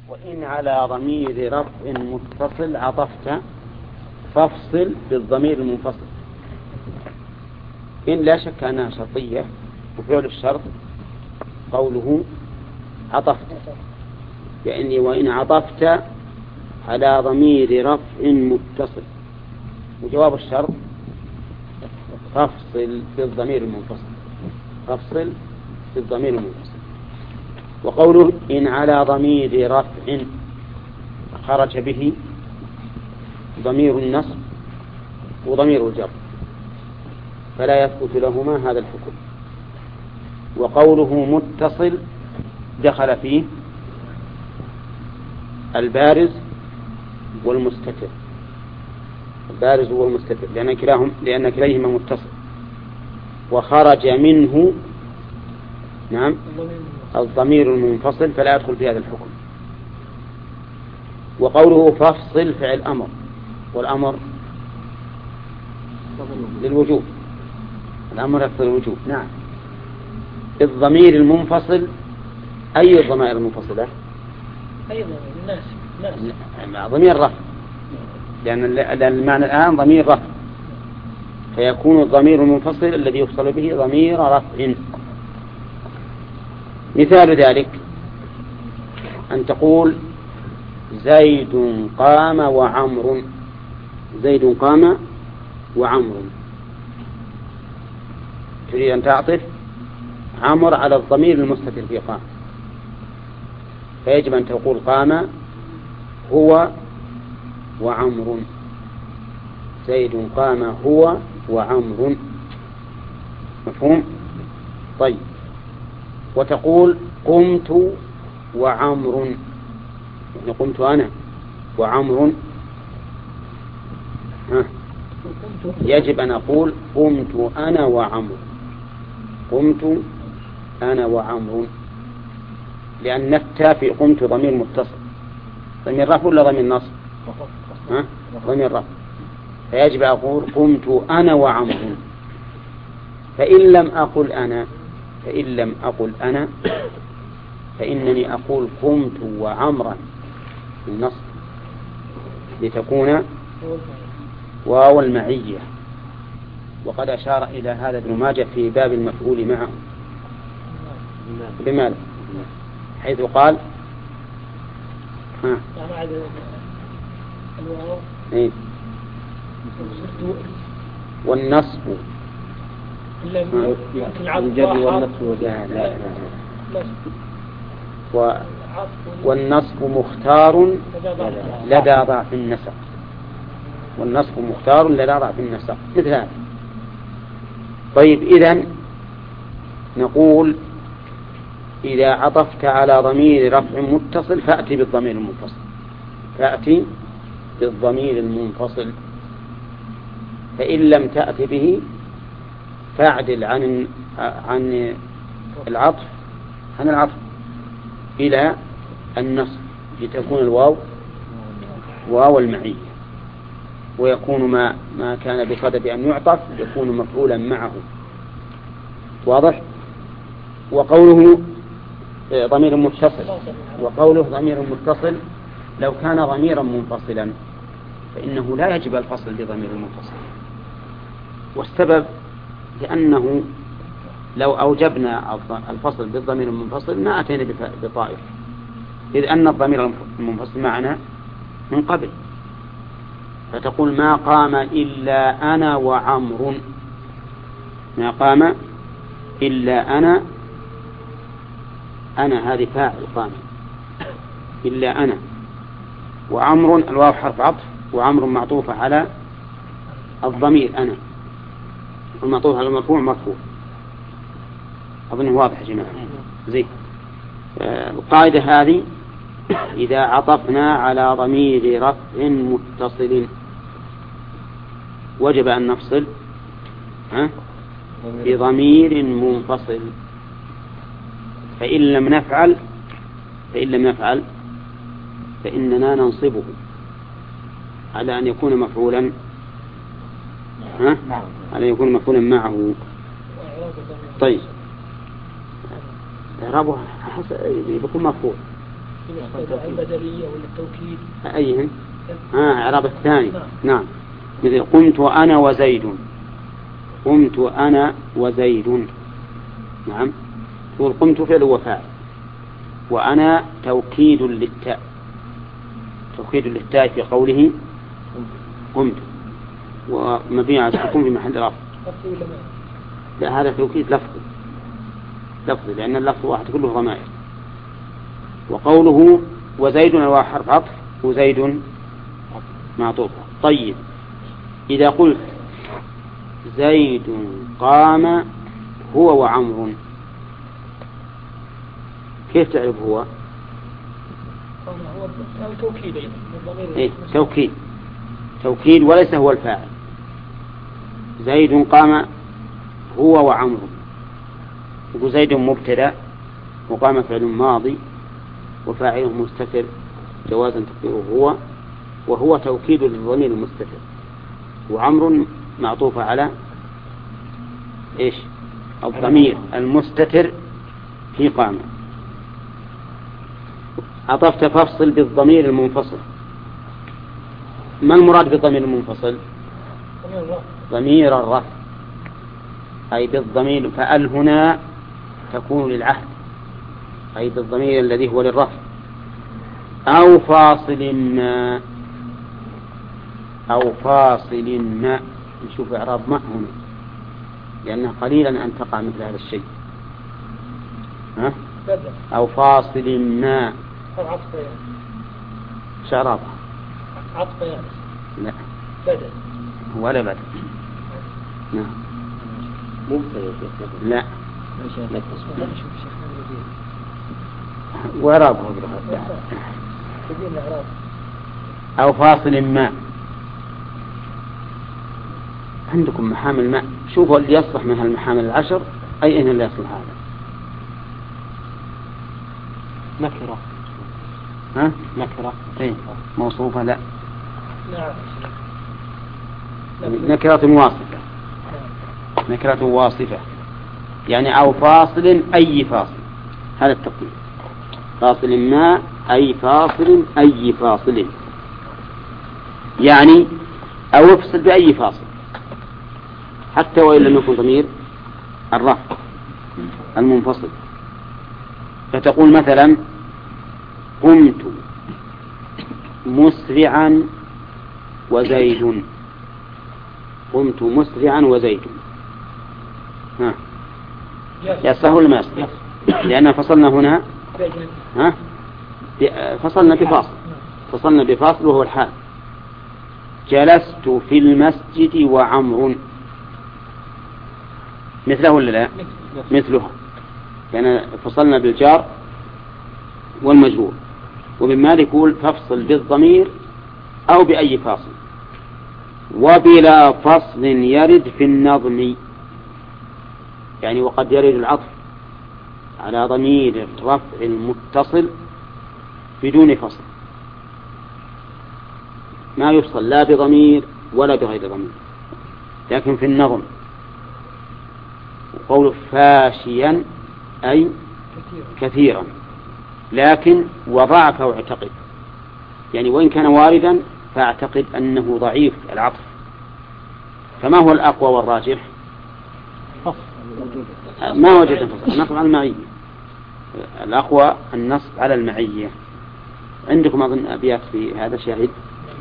وإن على ضمير رفع متصل عطفت فافصل بالضمير المنفصل. إن لا شك أنها شرطية، وفعل الشرط قوله عطفت، يعني وإن عطفت على ضمير رفع متصل، وجواب الشرط فافصل بالضمير المنفصل، فافصل بالضمير المنفصل. وقوله إن على ضمير رفع خرج به ضمير النصب وضمير الجر فلا يثبت لهما هذا الحكم. وقوله متصل دخل فيه البارز والمستتر، البارز والمستتر لأن كليهما متصل. وخرج منه نعم الضمير المنفصل فلا يدخل في هذا الحكم. وقوله فافصل فعل أمر، والأمر للوجوب، الأمر يقتضي الوجوب. نعم. الضمير المنفصل أي الضمائر المنفصلة؟ أي ضمير؟ الناس. ضمير رفع، لأن المعنى الآن ضمير رفع، فيكون الضمير المنفصل الذي يفصل به ضمير رفع. مثال ذلك أن تقول زيد قام وعمر، زيد قام وعمر، تريد أن تعطف عمر على الضمير المستتر في قام، فيجب أن تقول قام هو وعمر، زيد قام هو وعمر. مفهوم؟ طيب. وتقول قمت وعمر، يعني قمت أنا وعمر، يجب أن أقول قمت أنا وعمر، قمت أنا وعمر، لأن نفتى في قمت ضمير متصل، ضمير رفع ولا ضمير نصب؟ ضمير رفع، فيجب أن أقول قمت أنا وعمر. فإن لم أقل أنا فإنني أقول قمت وعمرا بالنصب لتكون واو المعية. وقد أشار إلى هذا ابن ماجه في باب المفعول معه بماذا؟ حيث قال والنصب والنصب مختار لدى ضعف النسق، والنصب مختار لدى ضعف النسق مثل هذا. طيب، إذن نقول إذا عطفت على ضمير رفع متصل فأتي بالضمير المنفصل، فأتي بالضمير المنفصل. فإن لم تأتي به فاعدل عن العطف إلى النصب لتكون الواو واو المعية، ويكون ما كان بصدد أن يعطف يكون مفعولا معه. واضح؟ وقوله ضمير متصل، وقوله ضمير متصل لو كان ضميرا منفصلا فإنه لا يجب الفصل بضمير المنفصل، والسبب لأنه لو أوجبنا الفصل بالضمير المنفصل ما أتينا بطائف، إذ أن الضمير المنفصل معنا من قبل، فتقول ما قام إلا أنا وعمر، ما قام إلا أنا هذه فاعل قام إلا أنا، وعمر الواو حرف عطف، وعمر معطوفة على الضمير أنا، والمعطوف على المرفوع مرفوع. أظن واضح يا جماعة. زين. القاعدة هذه إذا عطفنا على ضمير رفع متصل وجب أن نفصل بضمير منفصل. فإن لم نفعل فإننا ننصبه على أن يكون مفعولا على أن يكون مفعولا معه. طيب، إعرابه يكون مفعول البدلية ولا التوكيد؟ أيهن؟ إعراب الثاني. نعم. مثل قمت أنا وزيد. قمت أنا وزيد. نعم. يقول قمت فعل وفاعل، وأنا توكيد للتاء. توكيد للتاء في قوله قمت، ومبني على السكون في محل رفع. لا، هذا توكيد لفظي. لفظي لأن اللفظ واحد كله ضمائر. وقوله وزيد الواو حرف عطف وزيد معطوف. طيب، إذا قلت زيد قام هو وعمر، كيف تعرف هو؟ توكيد. إيه؟ توكيد وليس هو الفاعل. زيد قام هو وعمر، يقول زيد مبتدأ وقام فعل ماضي وفاعله مستتر جوازا تقديره هو، وهو توكيد للضمير المستتر، وعمر معطوف على إيش؟ الضمير المستتر في قام. عطفت فافصل بالضمير المنفصل. ما المراد بالضمير المنفصل؟ ضمير الرفع، أي بالضمير. فأل هنا تكون للعهد، أي بالضمير الذي هو للرفع. أو فاصل ما، أو فاصل ما. نشوف إعراب ما هنا، لأنه قليلا أن تقع مثل هذا الشيء. ها؟ أو فاصل ما شعرابة عطف يعني. لا بدل ولا بدل. نعم. لا وإعرابه أو فاصل ما. عندكم محامل ماء، شوفوا اللي يصلح من هالمحامل العشر أي إن اللي يصلح هذا. نكرة. ها؟ نكرة. إيه موصوفة. لا نعم. نكرة واصفة. نكرة واصفة يعني أو فاصل أي فاصل، هذا التقدير. فاصل ما أي فاصل أي فاصل، يعني أو افصل بأي فاصل حتى وإن لم يكن ضمير الرفع المنفصل. فتقول مثلا قمت مسرعا وزيد. قمت مسرعا وزيد. ها يصح ولا ما يصح؟ لأن فصلنا هنا. ها؟ فصلنا بفاصل. فصلنا بفاصل وهو الحال. جلست في المسجد وعمر، مثله ولا لا؟ مثلها، لأن فصلنا بالجار والمجرور. ومن مالك يقول فافصل بالضمير أو بأي فاصل. وبلا فصل يرد في النظم، يعني وقد يرد العطف على ضمير الرفع المتصل بدون فصل، ما يفصل لا بضمير ولا بغير ضمير. لكن في النظم قول فاشيا أي كثيرا، لكن وضعف واعتقد، يعني وإن كان واردا فاعتقد أنه ضعيف العطف. فما هو الأقوى والراجح؟ ما وجد فصل، النصب على المعية. الأقوى النصب على المعية. عندكم أظن أبيات في هذا شاهد.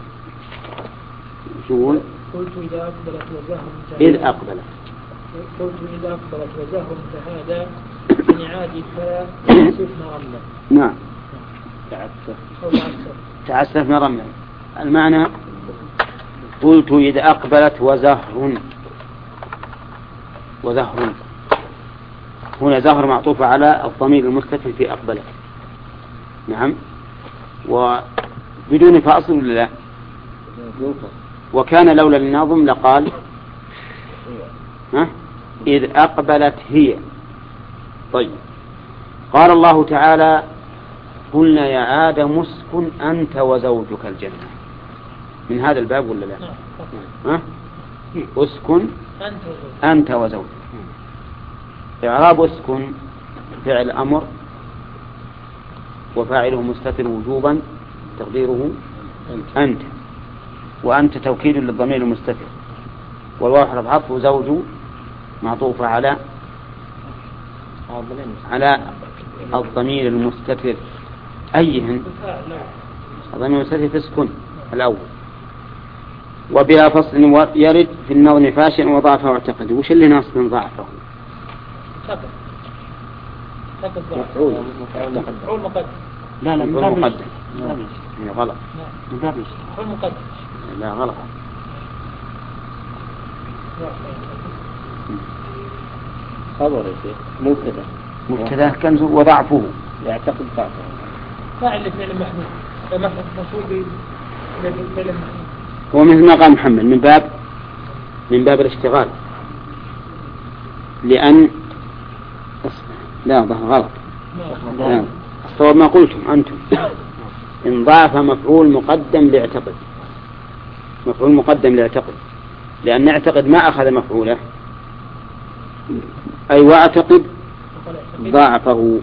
شو قلت إذا أقبلت وزهر إذ أقبلت. قلت إذا أقبلت وزهر فهذا من عادي فلا تعسفنا رملا. نعم تعسفنا رملا. المعنى قلت إذا أقبلت وزهر. وزهر هنا زهر معطوف على الضمير المستتر في أقبلت. نعم. وبدون فاصل ولا لا؟ وكان لولا الناظم لقال إذ أقبلت هي. طيب، قال الله تعالى قلنا يا آدم اسكن أنت وزوجك الجنة. من هذا الباب ولا لا؟ اسكن أنت وزوجك. إعراب اسكن فعل أمر وفاعله مستتر وجوبا تقديره أنت، وأنت توكيد للضمير المستتر، والواو حرف عطف وزوج معطوف على الضمير المستتر أيهن الضمير المستتر تسكن الأول. وبلا فصل يرد في النظم فاشئ وضعفه واعتقد. وش اللي ناقص من ضعفه؟ مفعول مقدم. لا مفعول مقدم غلط. مفعول مقدم لا غلط. خبر يا شيخ مبتدا كنز وضعفه يعتقد ضعفه. فاعل لفعل محمود مفعول بفعل محمود. هو مثل ما قال محمد من باب الاشتغال، لأن لا غلط. الصواب ما قلتم أنتم، إن ضعف مفعول مقدم لاعتقد، مفعول مقدم لاعتقد، لأن اعتقد ما أخذ مفعوله، أي واعتقد ضعفه.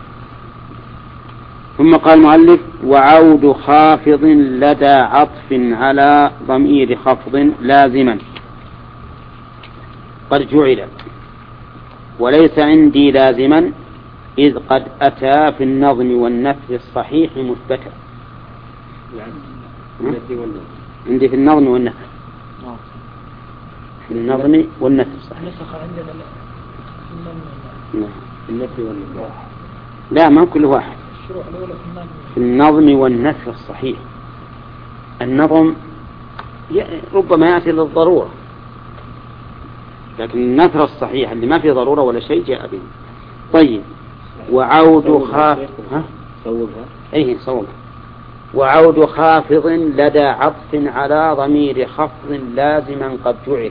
ثم قال المؤلف وعود خافض لدى عطف على ضمير خفض لازما قد جعل وليس عندي لازما إذ قد أتى في النظم والنثر الصحيح مثبتا. عندي في النظم والنثر، في النظم والنثر الصحيح. لا ما كل واحد. في النظم والنثر الصحيح. النظم ربما يأتي للضرورة، لكن النثر الصحيح اللي ما فيه ضرورة ولا شيء جاء به. طيب وعود خافض وعود خافض لدى عطف على ضمير خفض لازما قد جعل.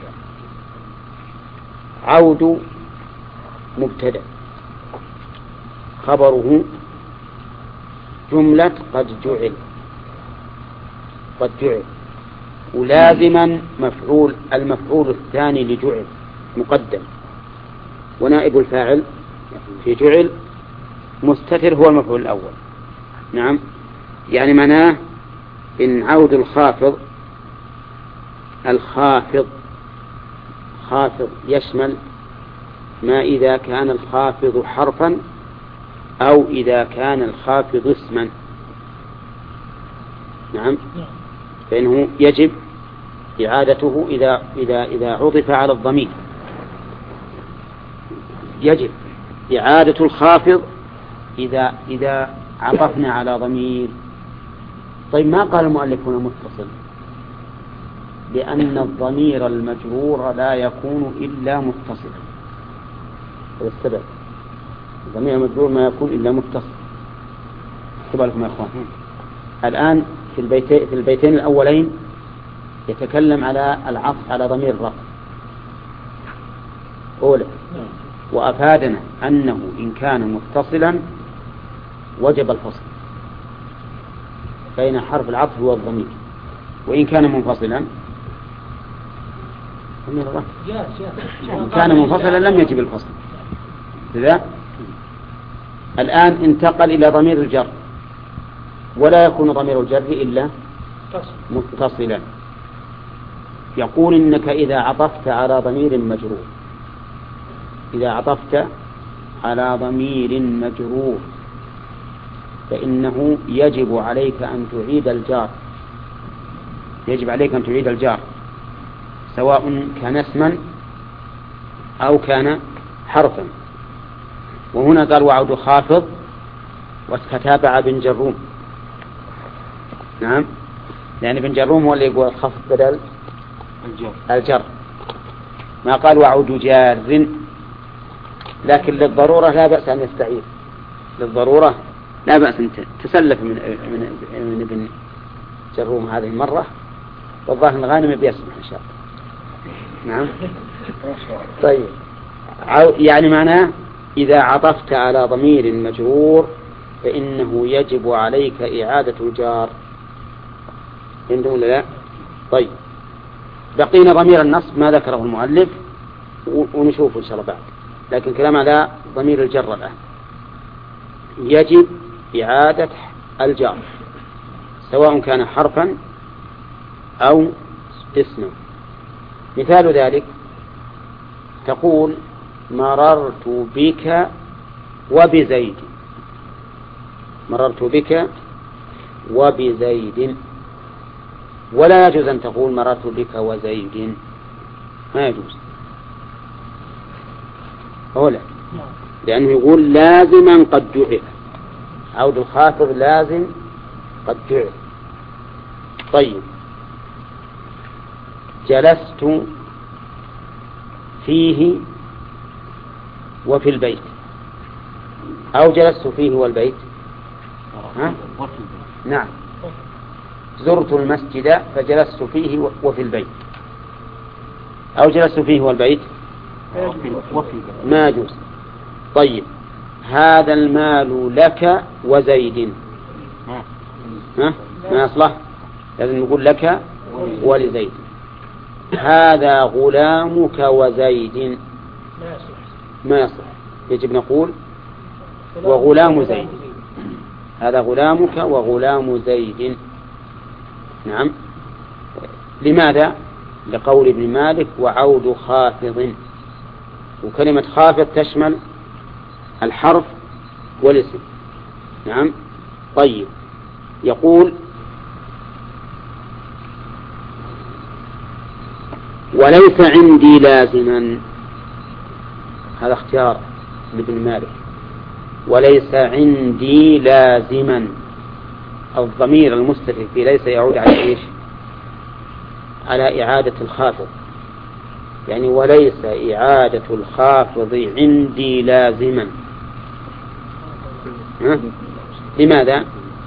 عود مبتدأ خبره جملة قد جعل ولازما المفعول الثاني لجعل مقدم، ونائب الفاعل في جعل مستتر هو المفعول الأول. نعم، يعني معناه إن عود الخافض خافض يشمل ما إذا كان الخافض حرفا أو إذا كان الخافض اسما. نعم، فإنه يجب إعادته إذا عطف على الضمير، يجب إعادة الخافض إذا عطفنا على ضمير. طيب ما قال المؤلف هنا متصل؟ لأن الضمير المجرور لا يكون إلا متصلا، هذا السبب. الضمير المجرور ما يكون إلا متصل. اكتبوا لكم يا أخوان. الآن في البيتين الأولين يتكلم على العطف على ضمير الرفع أولا، وأفادنا أنه إن كان متصلا وجب الفصل بين حرف العطف والضمير، وإن كان منفصلا إن كان منفصلا لم يجب الفصل. لذا الآن انتقل إلى ضمير الجر، ولا يكون ضمير الجر إلا متصلا. يقول إنك إذا عطفت على ضمير مجرور فإنه يجب عليك أن تعيد الجار، سواء كان اسما أو كان حرفا. وهنا قال وعود خافض وتتابع بن جروم. نعم، لأن بن جروم هو اللي يقول الخفض بدل الجر، ما قال وعود جار. لكن للضرورة لا بأس أن يستعيد، للضرورة لا بأس أن تسلف من ابن جروم هذه المرة، والظاهر الغانم بيسمح إن شاء الله. نعم. طيب يعني معناه إذا عطفت على ضمير مجرور فإنه يجب عليك إعادة الجار. عندهم ولا لا؟ طيب بقينا ضمير النصب ما ذكره المؤلف ونشوفه إن شاء الله بعد، لكن كلام على ضمير الجر الآن. يجب إعادة الجار سواء كان حرفا أو اسما. مثال ذلك تقول مررت بك وبزيد، مررت بك وبزيد، ولا يجوز أن تقول مررت بك وزيد، ما يجوز أولا، لأنه يقول لازما قد جعل، عود الخافض لازم قد جعل. طيب جلست فيه وفي البيت، أو جلست فيه والبيت، ها؟ نعم، زرت المسجد فجلست فيه وفي البيت، أو جلست فيه والبيت ما يجوز. طيب هذا المال لك وزيد، ها؟ ما يصلح، لازم نقول لك ولزيد. هذا غلامك وزيد، ما يصلح، يجب نقول وغلام زيد، هذا غلامك وغلام زيد. نعم، لماذا؟ لقول ابن مالك وعود خافض، وكلمة خافض تشمل الحرف والاسم. نعم. طيب يقول وليس عندي لازما، هذا اختيار لابن مالك، وليس عندي لازما، الضمير المستتر في ليس يعود على ايش؟ على إعادة الخافض، يعني وليس إعادة الخافض عندي لازما. ها؟ لماذا؟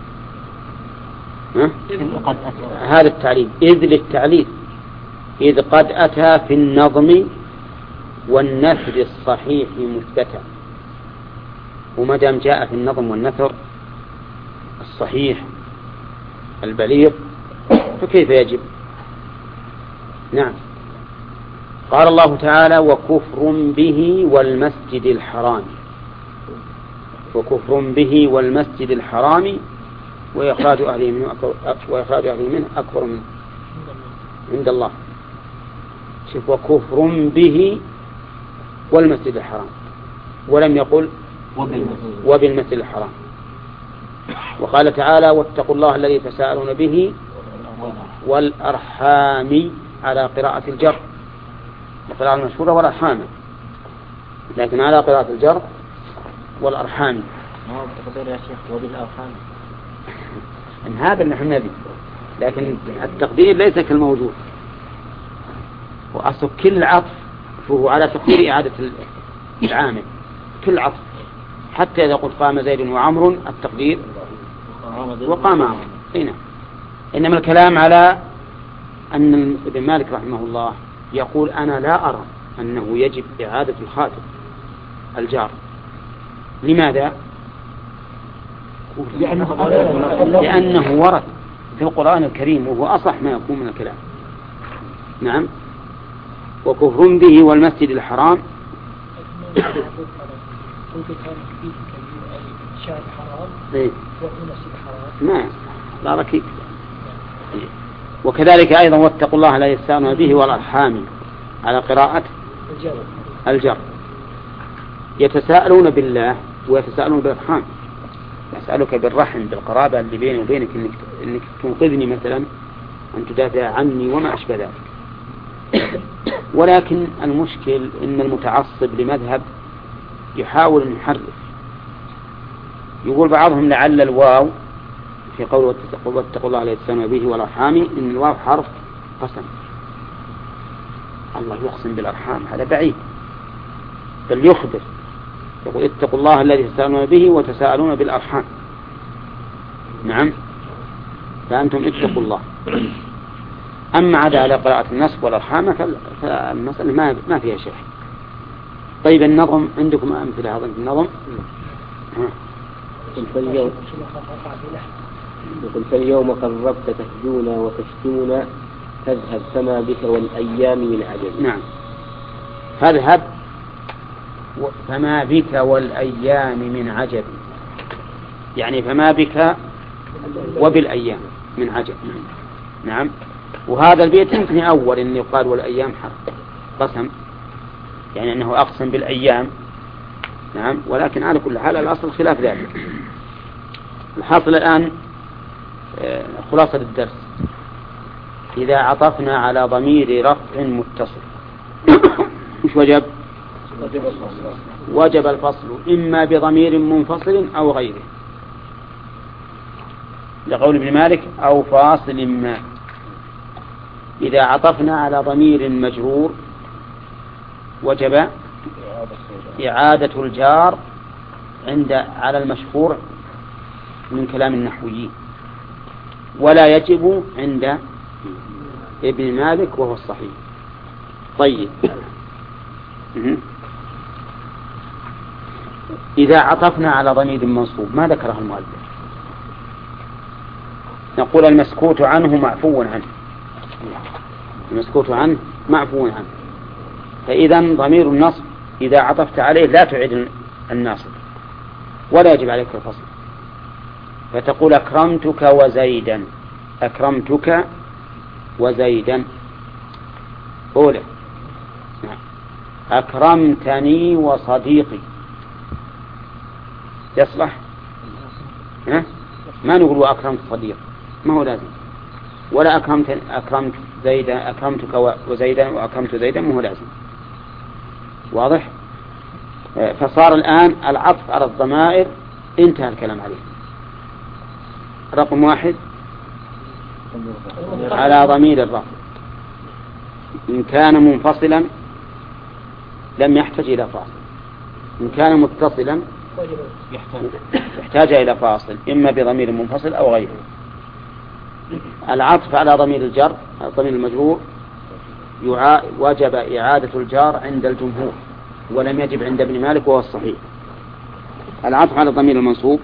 ها؟ هذا التعليل إذ للتعليل، إذ قد أتى في النظم والنثر الصحيح مثبتا، وما دام جاء في النظم والنثر الصحيح البليغ فكيف يجب؟ نعم. قال الله تعالى وكفر به والمسجد الحرام، وكفر به والمسجد الحرام وإخراج أهله منه أكبر منه عند الله. شوف، وكفر به والمسجد الحرام، ولم يقل وبالمسجد الحرام. وقال تعالى واتقوا الله الذي تساءلون به والأرحام على قراءة الجر، القراءة المشهورة والأرحام، لكن على قراءة الجر والأرحام. ما هو تقدير يا شيخ وبالأرحام؟ إن هذا نحن نبي، لكن التقدير ليس كالموجود، وأصل كل عطف فهو على تقدير إعادة العامل، كل عطف، حتى إذا قلت قام زيد وعمر التقدير وقام عمر هنا. إنما الكلام على أن ابن مالك رحمه الله يقول أنا لا أرى أنه يجب إعادة الخاتم الجار. لماذا؟ لأنه ورد في القرآن الكريم وهو أصح ما يكون من الكلام. نعم. وكفر به والمسجد الحرام ما لا ركيك. وكذلك أيضا واتقوا الله لا يستانوا به والأرحام على قراءة الجر. يتساءلون بالله ويتساءلون بالأرحام، يسألك بالرحم بالقرابة اللي بيني وبينك إنك تنقذني مثلا، أن تدافع عني وما أشبه ذلك. ولكن المشكل إن المتعصب لمذهب يحاول أن يحرف، يقول بعضهم لعل الواو في قول واتقوا الله لا يستانوا به والأرحام إن الواو حرف قسم، الله يقسم بالأرحام، هذا بعيد، بل يخبر يقول اتقوا الله الذي تساءلون به وتساءلون بالأرحام. نعم، فأنتم اتقوا الله. أما عدا على قراءة النصب والأرحام فالمسألة ما فيها شيء. طيب النظم عندكم أمثلة هذا النظم؟ يقول فاليوم قربت تهجون وتشتون تذهب فما بك والأيام من عجب. نعم، فاذهب فما بك والأيام من عجب. يعني فما بك وبالأيام من عجب. نعم. وهذا البيت يمكن أول أن يقال والأيام حق قسم، يعني أنه أقسم بالأيام. نعم. ولكن على كل حال الأصل خلاف ذلك. الحاصل الآن خلاصة الدرس: إذا عطفنا على ضمير رفع متصل مش وجب الفصل إما بضمير منفصل أو غيره، لقول ابن مالك أو فاصل ما. إذا عطفنا على ضمير مجرور وجب إعادة الجار على المشهور من كلام النحويين، ولا يجب عند ابن مالك وهو الصحيح. طيب، إذا عطفنا على ضمير منصوب ما ذكره المؤلف، نقول المسكوت عنه معفو عنه، المسكوت عنه معفو عنه. فإذا ضمير النصب إذا عطفت عليه لا تعيد الناصب ولا يجب عليك الفصل، فتقول أكرمتك وزيدا، أكرمتك وزيدا أولى. أكرمتني وصديقي يصلح؟ ما نقول أكرمت صديق، ما هو لازم. ولا أكرمت زيدا، أكرمتك وزيدا وأكرمت زيدا، ما هو لازم. واضح؟ فصار الآن العطف على الضمائر انتهى الكلام عليه. رقم 1 على ضمير الرفع إن كان منفصلا لم يحتاج إلى فاصل، إن كان متصلا يحتاج إلى فاصل إما بضمير منفصل أو غيره. العطف على ضمير الجر ضمير المجرور وجب إعادة الجار عند الجمهور ولم يجب عند ابن مالك وهو الصحيح. العطف على ضمير المنصوب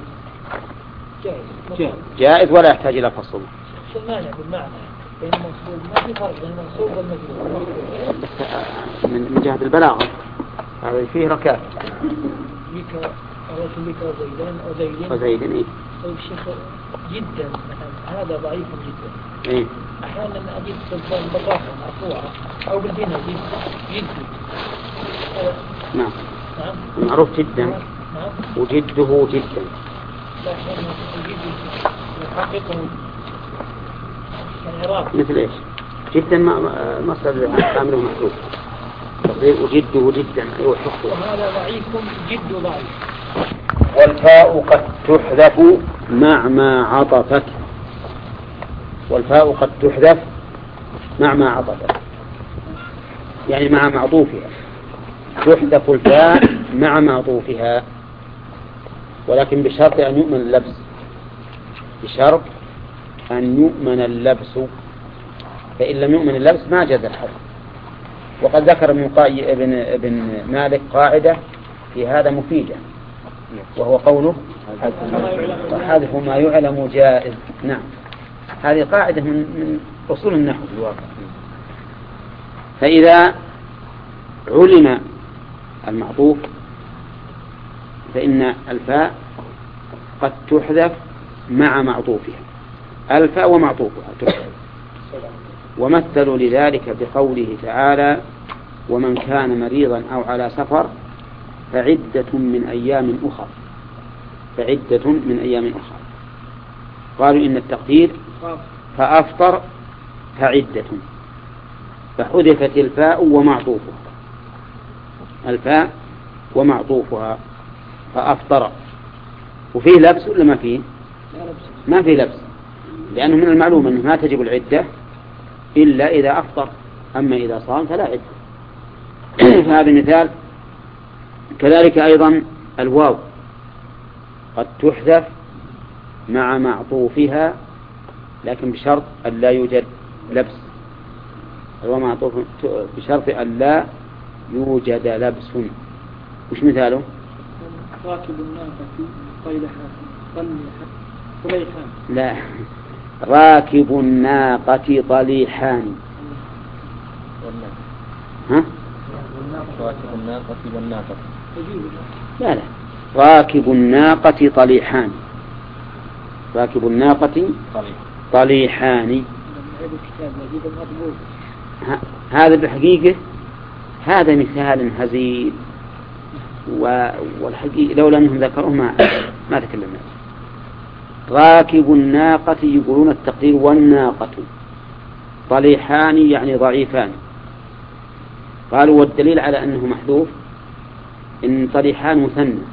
جائز ولا يحتاج إلى فصل. شو المانع بالمعنى بين المنصوب؟ ما في فرق بين المنصوب والمجرور من جهة البلاغة هذا فيه ركات. بك وزيدان أو زيدين وزيدين إيه؟ طيب الشيخ جدا هذا ضعيف جدا. إيه؟ أحيانا أجد سلطان بطاقة مرفوعة أو بالبناء جد. نعم. نعم. معروف جدا. نعم. وجده جدا. لا أحيانا الجد يحققه العراق. مثل إيش؟ جدا ما صار عامله محسوب. تصير وجده جدا أيوة حقه. وهذا ضعيف جد ضعيف. والفاء قد تحذف مع ما عطفت، والفاء قد تحذف مع ما عطفت يعني مع معطوفها، تحذف الفاء مع معطوفها ولكن بشرط أن يؤمن اللبس، بشرط أن يؤمن اللبس، فإن لم يؤمن اللبس ما جاز الحذف. وقد ذكر ابن مالك قاعدة في هذا مفيدة وهو قوله حذف ما يعلم جائز. نعم، هذه قاعدة من أصول النحو الواقع. فإذا علم المعطوف فإن الفاء قد تحذف مع معطوفها، الفاء ومعطوفها تحذف. ومثلوا لذلك بقوله تعالى ومن كان مريضا أو على سفر فعدة من أيام أخر، فعدة من أيام أخر. قالوا إن التقدير فأفطر فعدة، فحذفت الفاء ومعطوفها، الفاء ومعطوفها فأفطر. وفيه لبس ولا ما فيه؟ ما فيه لبس، لأنه من المعلوم أنه ما تجب العدة إلا إذا أفطر، أما إذا صام فلا عدة. فهذا مثال. كذلك أيضا الواو قد تحذف مع معطوفها لكن بشرط أن لا يوجد لبس، الواو معطوف بشرط أن لا يوجد لبس. وش مثاله؟ راكب الناقة طليحان. لا، راكب الناقة طليحان. ها؟ راكب الناقة والناقة. لا، راكب الناقة طليحان. راكب الناقة طليحان. هذا بالحقيقة هذا مثال هزيل، والحقيقة لولا أنهم ذكروه ما تكلمنا. راكب الناقة يقولون التقدير والناقة، طليحان يعني ضعيفان. قالوا والدليل على أنه محذوف إن طليحان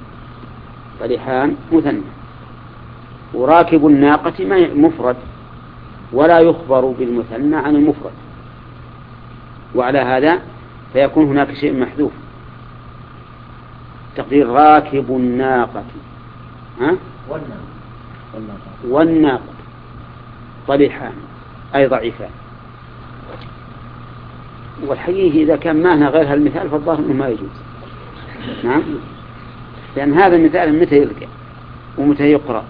مثنى، وراكب الناقة مفرد ولا يخبر بالمثنى عن المفرد، وعلى هذا فيكون هناك شيء محذوف. تقدير راكب الناقة والناقة طليحان أي ضعيفان. والحقيقة إذا كان معنا غير هالمثال فالظاهر أنه ما يجوز. نعم، لأن هذا المثال متى يلقى ومتى يقرأ.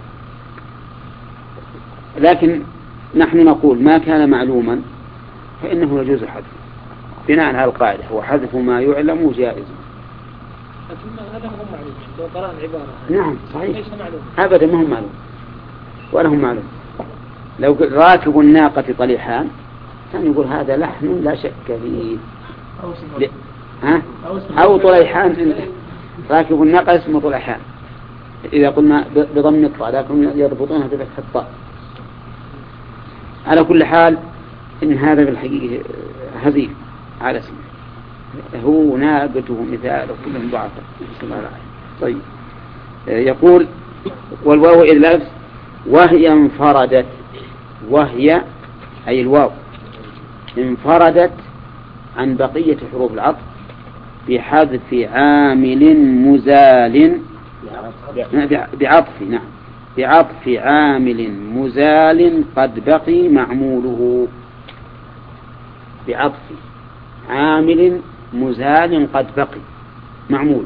لكن نحن نقول ما كان معلوما فإنه يجوز حذفه بناء على القاعدة، وحذف ما يعلم جائز. هذا هم معلوم لو قرأنا العبارة. نعم صحيح، أبدا ما هم معلوم ولا هم معلوم. لو راكب الناقة طليحان كان يقول هذا لحن لا شك فيه. أو طليحان، راكب الناقة اسمه طليحان إذا قلنا بضم الطاء، لكن يربطونها بفتح الطاء. على كل حال إن هذا بالحقيقة هزيل على اسمه، هو ناقته مثال وكلهم ضعفا. طيب يقول والواو إذ لبس وهي انفردت، وهي أي الواو انفردت عن بقية حروف العطف بحذف عامل مزال بعطف، نعم، بعطف عامل مزال قد بقي معموله. بعطف عامل مزال قد بقي معمول،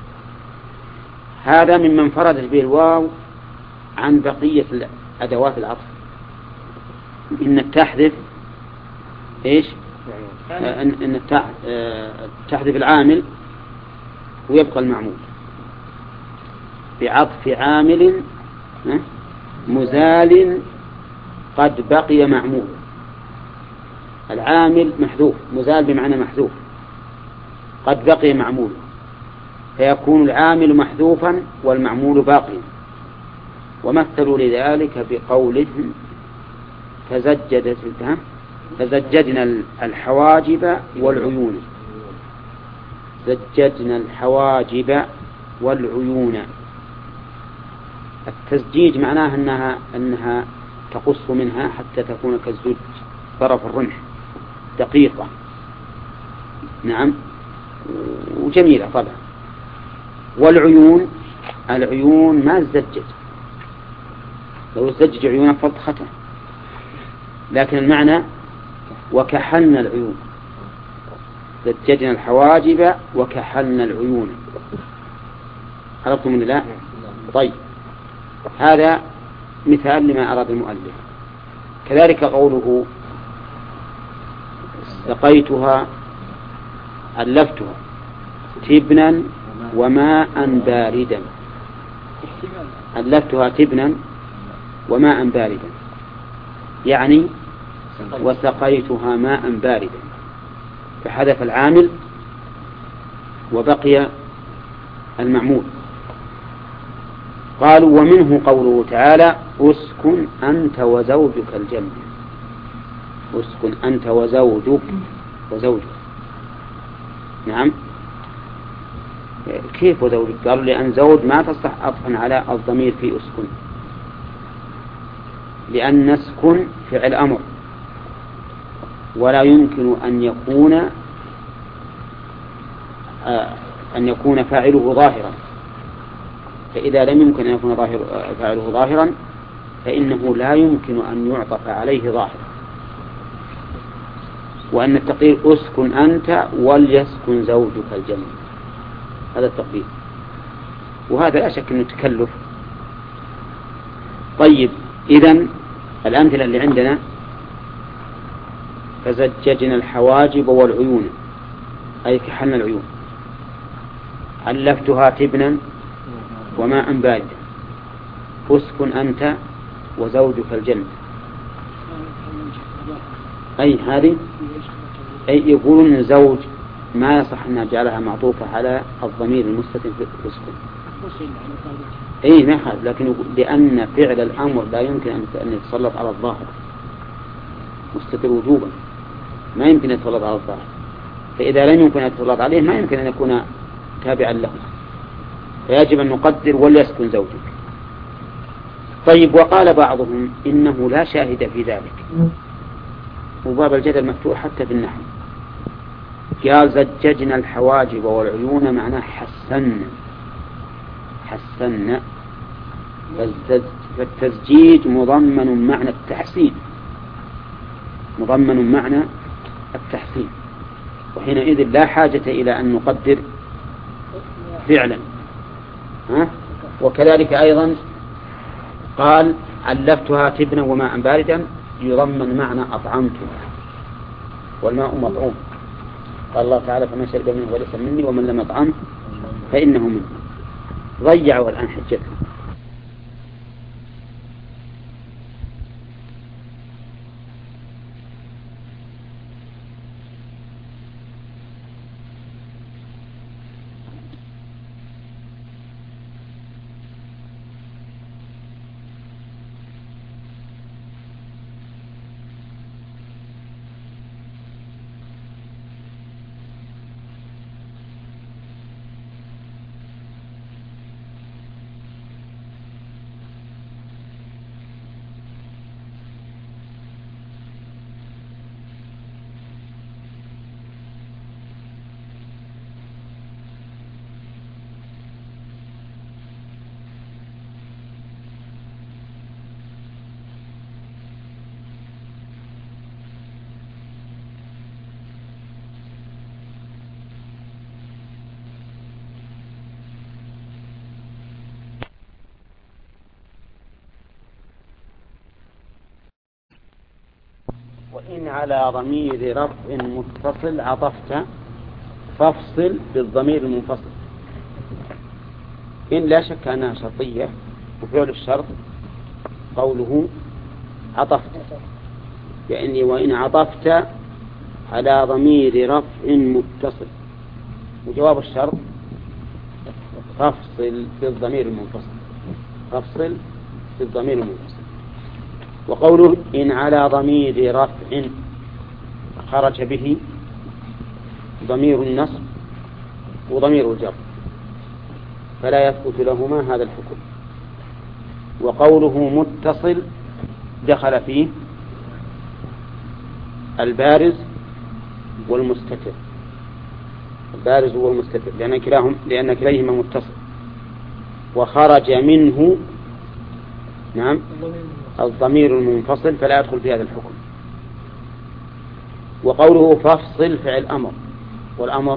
هذا مما انفردت به الواو عن بقية أدوات العطف. إن تحذف إيش؟ إن تحذف العامل ويبقى المعمول بعطف عامل مزال قد بقي معمول. العامل محذوف، مزال بمعنى محذوف، قد بقي معمول، فيكون العامل محذوفا والمعمول باقيا. ومثلوا لذلك بقولهم فزجدنا الحواجب والعيون. زجدنا الحواجب والعيون. التزجيج معناه أنها تقص منها حتى تكون كالزج، طرف الرمح، دقيقة، نعم، وجميلة طبعا. والعيون، العيون ما زجج، لو زجج عيونها فضختها، لكن المعنى وكحلنا العيون. زججنا الحواجب وكحلنا العيون. عرفتم من لا؟ طيب هذا مثال لما أراد المؤلف. كذلك قوله سقيتها ألفتها تبنا وماء باردا. ألفتها تبنا وماء باردا يعني وسقيتها ماء باردا، فحذف العامل وبقي المعمول. قالوا ومنه قوله تعالى اسكن أنت وزوجك الجنة. اسكن أنت وزوجك. نعم، كيف وزوجك؟ قالوا لأن زوج ما تصح عطفا على الضمير في اسكن، لأن اسكن فعل أمر ولا يمكن أن يكون فاعله ظاهرا، فإذا لم يمكن أن يكون فاعله ظاهرا فإنه لا يمكن أن يعطف عليه ظاهرا. وأن التقدير اسكن أنت وليسكن زوجك الجنة، هذا التقدير، وهذا لا شك أنه تكلف. طيب إذن الأمثلة اللي عندنا فزججنا الحواجب والعيون أي كحلنا العيون، ألفتها تبنا وماء باردا، اسكن أنت وزوجك الجنة. أي هذه أي يقولون إن زوج ما يصح أن نجعلها معطوفة على الضمير المستتر في السكون. أي ما يخالف، لكن لأن فعل الأمر لا يمكن أن يتسلط على الظاهر، مستتر وجوبا ما يمكن أن يتسلط على الظاهر، فإذا لم يمكن أن يتسلط عليه ما يمكن أن يكون تابعا له، فيجب أن نقدر وليسكن زوجك. طيب، وقال بعضهم إنه لا شاهد في ذلك، وباب الجدل مفتوح حتى في النحو. قال زججنا الحواجب والعيون معناه حسن، فالتزجيج مضمن معنى التحسين، وحينئذ لا حاجة إلى أن نقدر فعلا. وكذلك أيضا قال علفتها تبنا وماء باردا يضمن معنى أطعمتها، والماء مطعوم. قال الله تعالى فمن شرب منه وليس مني ومن لم يطعمه فإنه مني. ضيعوا الآن حجتهم. وإن على ضمير رفع متصل عطفت فافصل بالضمير المنفصل. إن لا شك أنها شرطية، وفعل الشرط قوله عطفت، يعني وإن عطفت على ضمير رفع متصل، وجواب الشرط فافصل بالضمير المنفصل. وقوله إن على ضمير رفع خرج به ضمير النصب وضمير الجر، فلا يثبت لهما هذا الحكم. وقوله متصل دخل فيه البارز والمستتر، لأن كليهما متصل، وخرج منه الضمير المنفصل فلا يدخل في هذا الحكم. وقوله فافصل فعل أمر، والأمر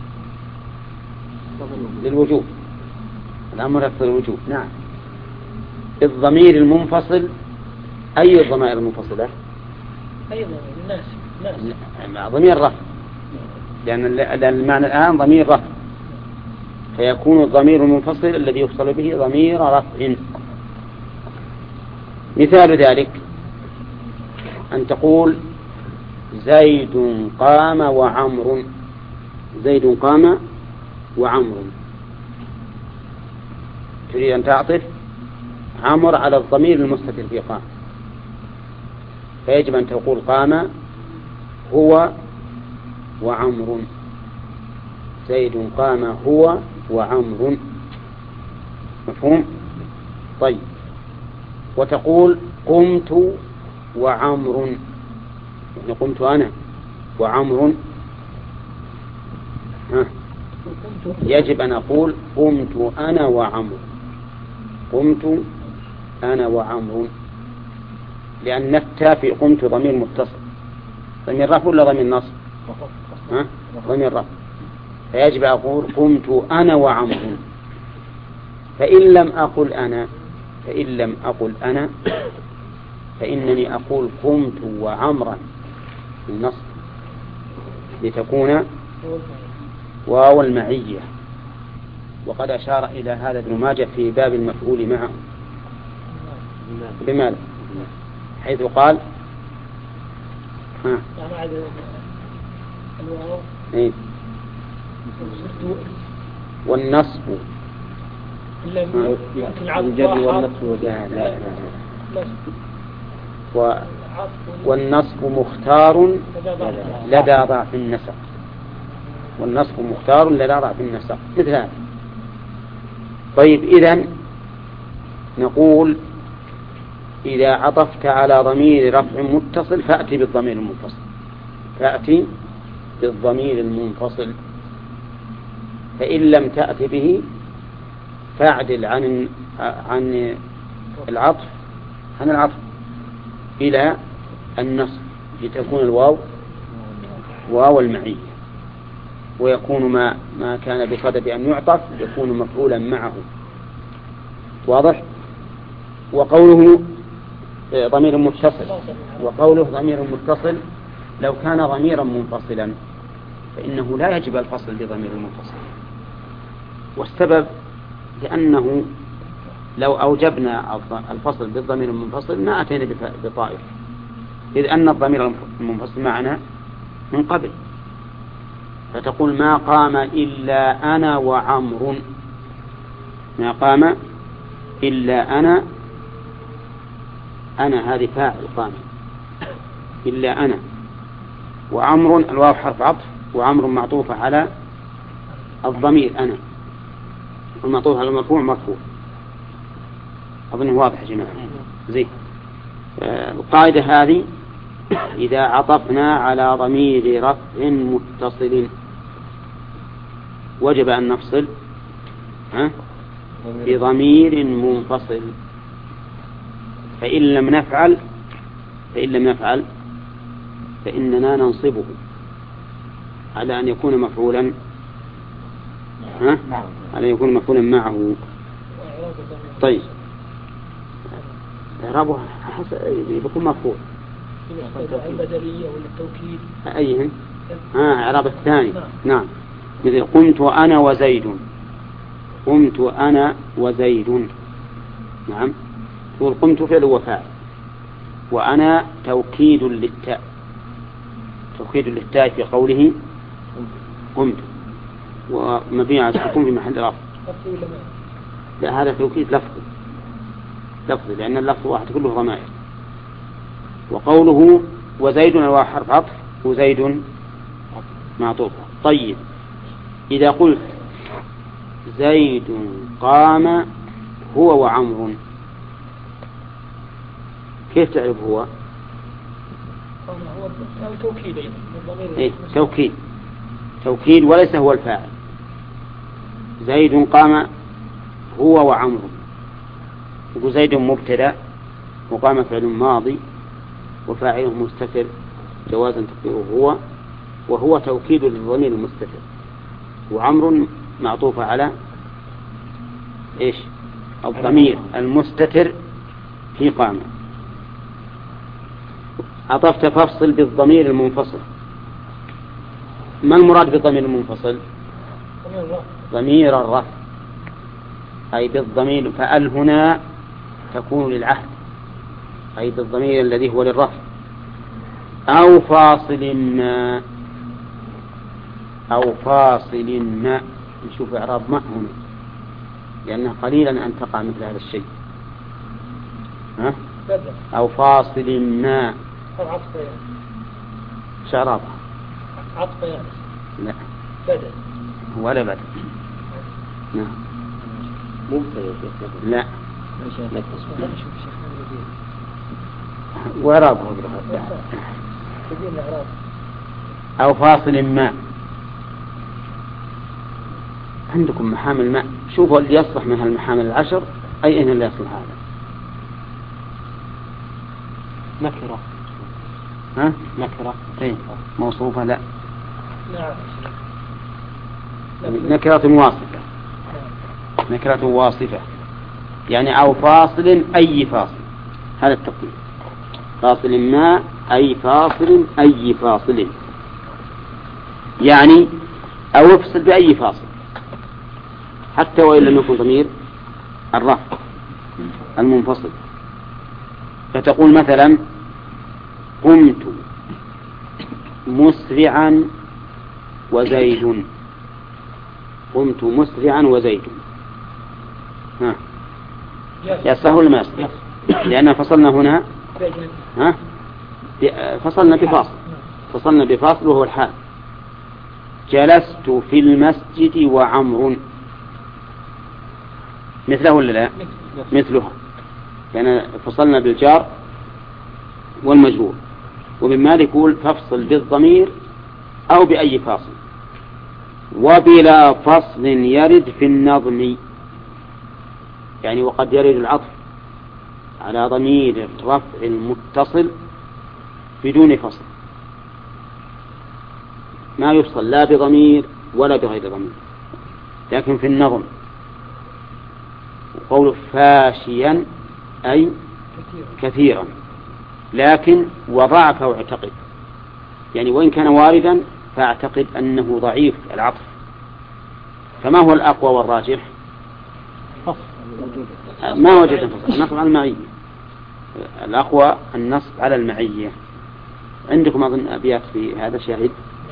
للوجوب، الأمر يقتضي الوجوب. نعم. الضمير المنفصل أي الضمائر المنفصلة؟ أي ضمير؟ الناس. ضمير رفع، لأن المعنى الآن ضمير رفع، فيكون الضمير المنفصل الذي يفصل به ضمير رفع. مثال ذلك أن تقول زيد قام وعمر، تريد أن تعطف عمر على الضمير المستتر في قام، فيجب أن تقول قام هو وعمر، زيد قام هو وعمر. مفهوم؟ طيب. وتقول قمت وعمر، يعني قمت أنا وعمر، يجب أن أقول قمت أنا وعمر، لأن نفتى في قمت ضمير متصل، ضمير رفع ولا ضمير نصب؟ ضمير رفع، فيجب أقول قمت أنا وعمر. فإن لم أقل أنا فإنني أقول قمت وعمرا بالنصب، لتكون واو المعية. وقد أشار إلى هذا ابن ماجه في باب المفعول معه، بماذا؟ حيث قال إيه؟ والنصب والنصب مختار لدى ضعف النسق. والنصب مختار لدى ضعف النسق مثل هذا. طيب إذن نقول إذا عطفت على ضمير رفع متصل فأتي بالضمير المنفصل. فأتي بالضمير المنفصل. فإن لم تأتي به فاعدل عن العطف إلى النصب لتكون الواو واو المعية، ويكون ما كان بصدد أن يعطف يكون مفعولا معه. واضح؟ وقوله ضمير متصل لو كان ضميرا منفصلا فإنه لا يجب الفصل بضمير المنفصل. والسبب لأنه لو أوجبنا الفصل بالضمير المنفصل ما أتينا بطائف، إذ أن الضمير المنفصل معنا من قبل. فتقول ما قام إلا أنا وعمر. ما قام إلا أنا هذه فاعل قام إلا أنا، وعمر الواو حرف عطف، وعمر معطوفة على الضمير أنا، المعطوف على المرفوع مرفوع. أظن واضح يا جماعة. زين. القاعدة هذه إذا عطفنا على ضمير رفع متصل وجب أن نفصل بضمير منفصل. فإن لم نفعل فإننا ننصبه على أن يكون مفعولا على أن يكون مفعولا معه. طيب إعرابه يكون مفعول البدلية ولا التوكيد أيهن؟ إعراب الثاني. نعم. مثل قمت أنا وزيد. نعم. تقول قمت فعل وفاعل، وأنا توكيد للتاء في قوله قمت، ومبني على السكون في محل رفع. لا، هذا توكيد لفظي لأن اللفظ واحد كله ضمائر. وقوله وزيد الواو حرف عطف وزيد معطوف. طيب إذا قلت زيد قام هو وعمر كيف تعرف هو؟ توكيد وليس هو الفاعل. زيد قام هو وعمر، يقول زيد مبتدأ وقام فعل ماضي وفاعله مستتر جوازا تقديره هو، وهو توكيد للضمير المستتر، وعمر معطوف على إيش؟ الضمير المستتر في قام. عطفت فافصل بالضمير المنفصل. ما المراد بالضمير المنفصل؟ ضمير الرفع، أي بالضمير. فأل هنا تكون للعهد، أي بالضمير الذي هو للرفع. أو فاصل ما نشوف إعراب ما هنا، لأنه قليلا أن تقع مثل هذا الشيء. أو فاصل ما شعراب عطف يعني. لا بدل ولا بدل. نعم. لا وإعرابه أو فاصل ما. عندكم محامل ماء، شوفوا اللي يصلح من هالمحامل 10 أي إن اللي يصلح هذا. نكرة. نكرة. إيه موصوفة. لا نعم. نكرة واصفة يعني أو فاصل أي فاصل، هذا التقدير. فاصل ما أي فاصل يعني أو افصل بأي فاصل حتى وإن لم يكن ضمير الرفع المنفصل. فتقول مثلا قمت مسرعا وزيد. قمت مسرعا وزيد. ها يصح ولا ما يصح؟ لأن فصلنا هنا فصلنا بفاصل وهو الحال. جلست في المسجد وعمر، مثله ولا لا؟ مثلها، يعني فصلنا بالجار والمجرور. ومن مالك يقول فافصل بالضمير أو بأي فاصل. وبلا فصل يرد في النظم، يعني وقد يرد العطف على ضمير الرفع المتصل بدون فصل، ما يفصل لا بضمير ولا بغير ضمير. لكن في النظم وقول فاشيا أي كثيرا، لكن وضعف واعتقد، يعني وإن كان واردا فاعتقد أنه ضعيف العطف. فما هو الأقوى والراجح؟ ما وجد فصل، النصب على المعية. الأقوى النصب على المعية. عندكم أظن أبيات في هذا شاهد.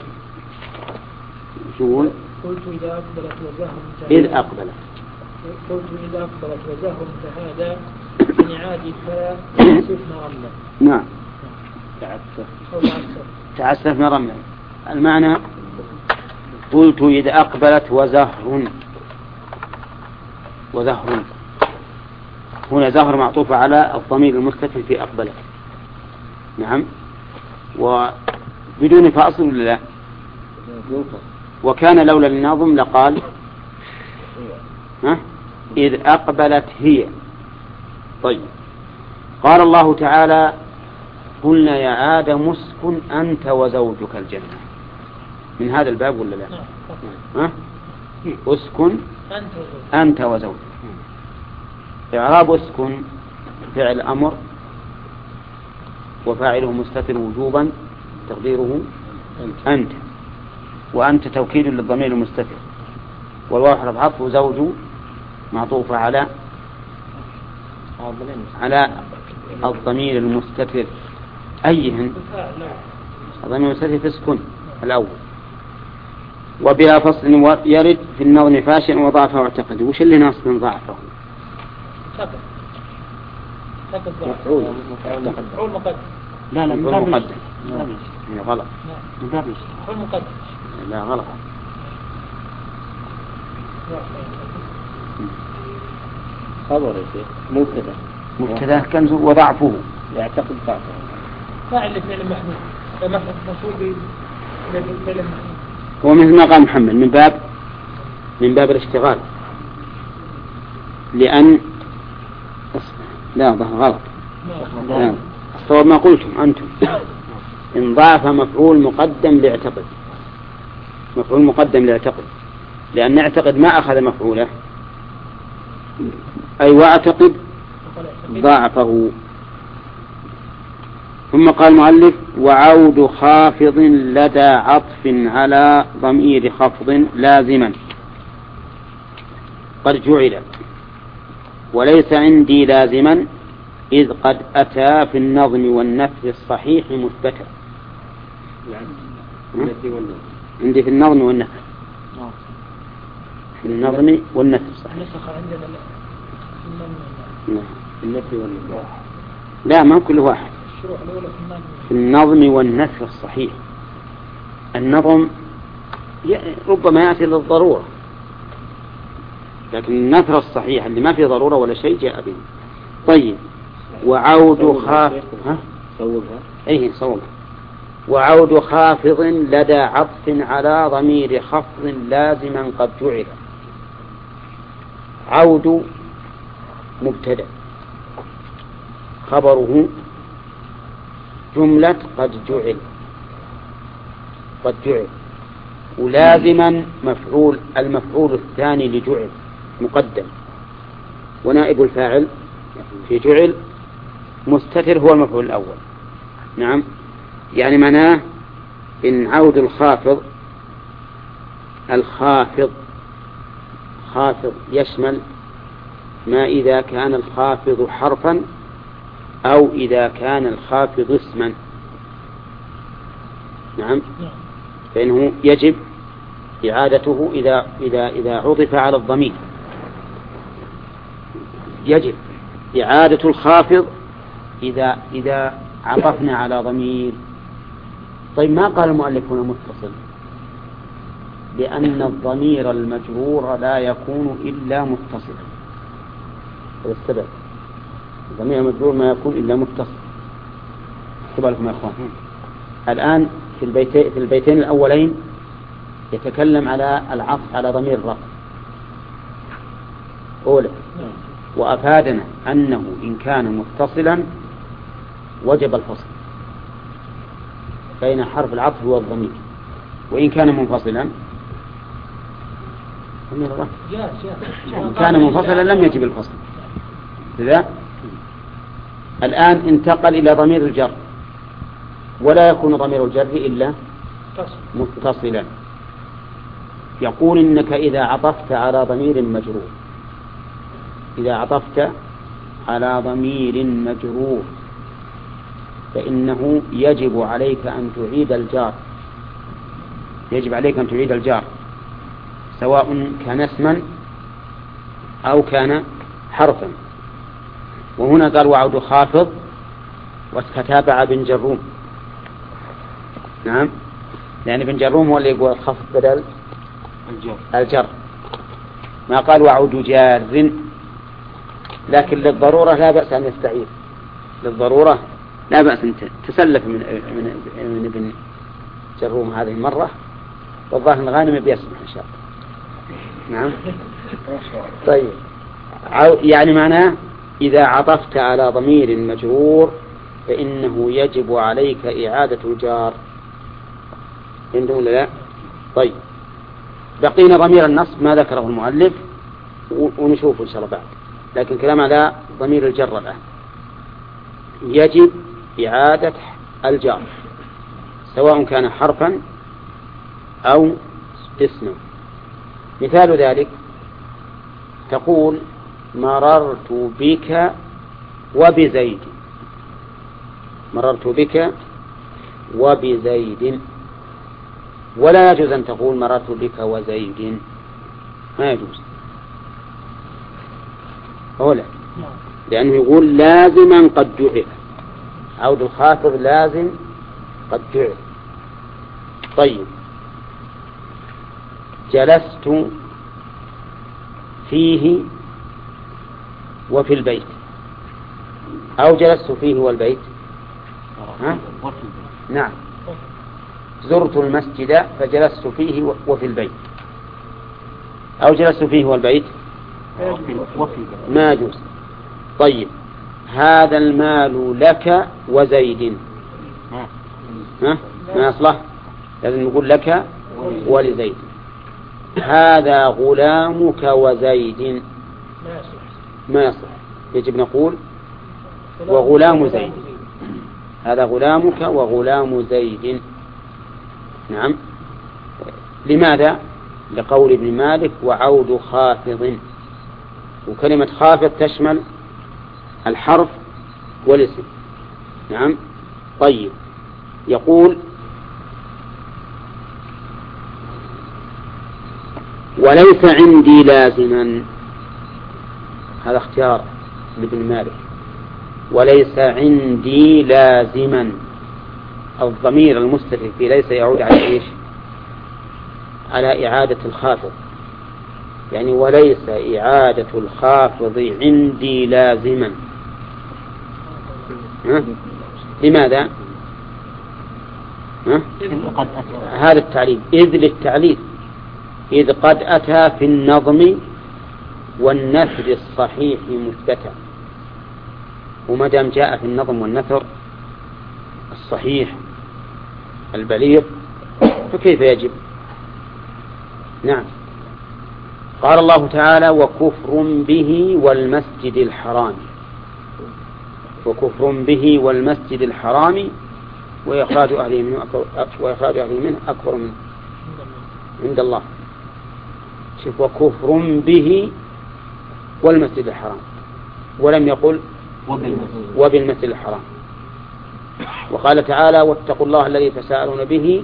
شو قلت إذا أقبلت وزهر إذ أقبلت. قلت إذا أقبلت وزهر فهذا من عادي فلا تعسفنا رملا. نعم تعسفنا رملا. المعنى قلت إذا أقبلت وزهر هنا زهر معطوفة على الضمير المستتر في أقبلت. نعم وبدون فاصل ولا لا؟ وكان لولا النظم لقال إذ أقبلت هي. طيب قال الله تعالى قلنا يا آدم اسكن أنت وزوجك الجنة. من هذا الباب ولا لا؟ اسكن أنت وزوجك. إعراب اسكن فعل أمر وفاعله مستتر وجوبا تقديره أنت، وأنت توكيد للضمير المستتر، والواو حرف عطف، وزوج معطوفة على الضمير المستتر. أيهن؟ الضمير المستتر في اسكن الأول. وبلا فصل يرد في النظم فاشئا وضعفه واعتقد. وش اللي ناصب من ضعفه؟ مفعول مقدم. لا مفعول مقدم. غلط. مفعول مقدم. لا غلط. خبر يا شيخ مبتدا كنز وضعفه يعتقد ضعفه. فاعل لفعل محمود مفعول بفعل محمود. هو مثل ما قال محمد من باب الاشتغال، لأن لا ظهر غلط. الصواب ما قلتم أنتم، إن ضعف مفعول مقدم لاعتقد، لأن اعتقد ما أخذ مفعوله، أي واعتقد ضعفه. ثم قال المؤلف وعود خافض لدى عطف على ضمير خفض لازما قد جعل وليس عندي لازما إذ قد أتى في النظم والنثر الصحيح مثبتا. عندي في النظم والنثر، في النظم والنثر الصحيح. لا ما كل واحد. في النظم والنثر الصحيح. النظم ربما يأتي للضرورة، لكن النثر الصحيح اللي ما فيه ضرورة ولا شيء جاء به. طيب وعود خافض وعود خافض لدى عطف على ضمير خفض لازما قد جعل. عود مبتدأ خبره جملة قد جعل ولازما المفعول الثاني لجعل مقدم، ونائب الفاعل في جعل مستتر هو المفعول الأول. نعم يعني معناه إن عود الخافض يشمل ما إذا كان الخافض حرفا أو إذا كان الخافض اسما. نعم، فإنه يجب إعادته إذا عطف على الضمير، يجب إعادة الخافض إذا عطفنا على ضمير. طيب ما قال المؤلف هنا متصل؟ لأن الضمير المجرور لا يكون إلا متصلا، هذا السبب. الضمير المجرور ما يكون إلا متصل. اكتبوا لكم يا أخوان. الآن في البيتين الأولين يتكلم على العطف على ضمير الرفع أولا، وأفادنا أنه إن كان متصلا وجب الفصل بين حرف العطف والضمير، وإن كان منفصلا إن كان منفصلا لم يجب الفصل. لذا الآن انتقل إلى ضمير الجر، ولا يكون ضمير الجر إلا متصلا. يقول إنك إذا عطفت على ضمير مجرور، إذا عطفت على ضمير مجرور فإنه يجب عليك أن تعيد الجار، يجب عليك أن تعيد الجار سواء كان اسما أو كان حرفا. وهنا قال وعود خافض وتتابع بن جروم. نعم، لأن بن جروم هو اللي يقول الخفض بدل الجر، ما قال وعود جار. لكن للضرورة لا بأس أن يستعيد، للضرورة لا بأس أن تسلف من ابن جروم هذه المرة، والظاهر الغانم بيسمح إن شاء الله. نعم. طيب، يعني معناه إذا عطفت على ضمير مجرور فإنه يجب عليك إعادة الجار. عندهم لا؟ طيب، بقينا ضمير النصب ما ذكره المؤلف ونشوفه إن شاء الله بعد، لكن كلام على ضمير الجر الآن. يجب إعادة الجار سواء كان حرفا أو اسما. مثال ذلك تقول مررت بك وبزيد، مررت بك وبزيد، ولا يجوز أن تقول مررت بك وزيد، ما يجوز أولا، لأنه يقول لازما قد جعل، عود الخافض لازم قد جعل. طيب، جلست فيه وفي البيت، أو جلست فيه والبيت. نعم، زرت المسجد فجلست فيه وفي البيت، أو جلست فيه والبيت ما يجوز. طيب، هذا المال لك وزيد، ما يصلح، لازم نقول لك ولزيد. هذا غلامك وزيد ما يصلح، يجب نقول وغلام زيد، هذا غلامك وغلام زيد. نعم، لماذا؟ لقول ابن مالك وعود خافض، وكلمة خافض تشمل الحرف والاسم. نعم. طيب، يقول وليس عندي لازما، هذا اختيار لابن مالك، وليس عندي لازما. الضمير المستتر في ليس يعود على إيش؟ على إعادة الخافض، يعني وليس إعادة الخافض عندي لازما. لماذا؟ هذا التعليل إذ للتعليل، إذ قد أتى في النظم والنثر الصحيح مثبتا، وما دام جاء في النظم والنثر الصحيح البليغ فكيف يجب؟ نعم. قال الله تعالى وكفر به والمسجد الحرام، وكفر به والمسجد الحرام وإخراج أهله منه أكبر منه عند الله. شوف، وكفر به والمسجد الحرام، ولم يقل وبالمثل الحرام. وقال تعالى واتقوا الله الذي تساءلون به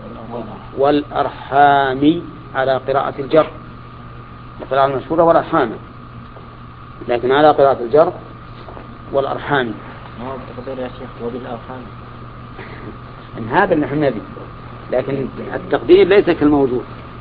والأرحام على قراءة الجر، القراءة المشهورة والأرحام، لكن على قراءة الجر والأرحام. ما هو بتقدير يا شيخ وبالأرحام إن هذا نحن نبي، لكن التقدير ليس كالموجود.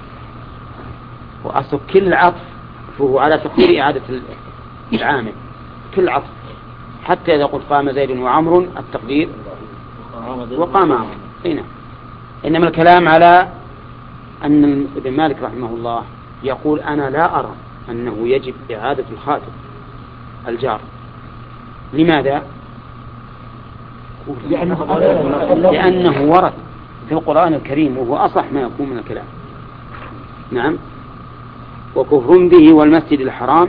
وأصل كل عطف فهو على تقدير إعادة العامل، كل عطف حتى إذا قلت قام زيد وعمر التقدير وقام عمر هنا. إنما الكلام على أن ابن مالك رحمه الله يقول أنا لا أرى أنه يجب إعادة الخاتم الجار. لماذا؟ لأنه ورد في القرآن الكريم وهو أصح ما يكون من الكلام. نعم. وكفر به والمسجد الحرام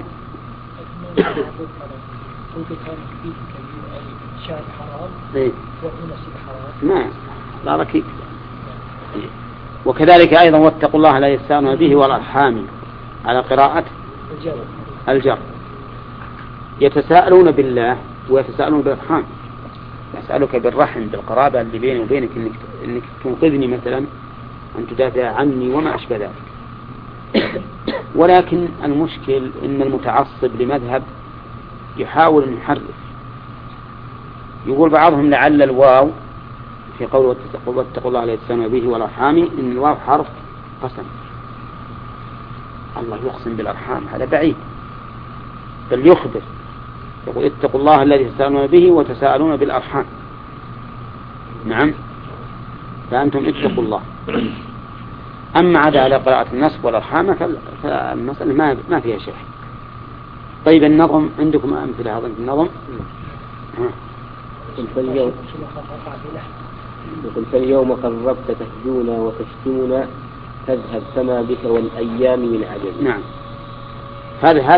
ما لا ركيب. وكذلك أيضا واتقوا الله لا يستانوا به والأرحام على قراءة الجر. يتساءلون بالله ويتساءلون بالأرحام. أسألك بالرحم بالقرابة اللي بيني وبينك إنك تنقذني مثلا، أن تدافع عني وما أشبه ذلك. ولكن المشكل إن المتعصب لمذهب يحاول أن يحرف. يقول بعضهم لعل الواو في قول واتقوا الله لا يستانوا به والأرحام إن الواو حرف قسم. الله يقسم بالأرحام هذا بعيد، بل يخبر يقول اتقوا الله الذي تساءلون به وتساءلون بالأرحام. نعم. فأنتم اتقوا الله. أما عدا على قراءة النصب والأرحام فالمسألة ما فيها شيء. طيب النظم عندكم أمثلة هذا النظم؟ قل فاليوم قربت تهجونا وتشتمنا تذهب فما بك والأيام من عجب. نعم. فاذهب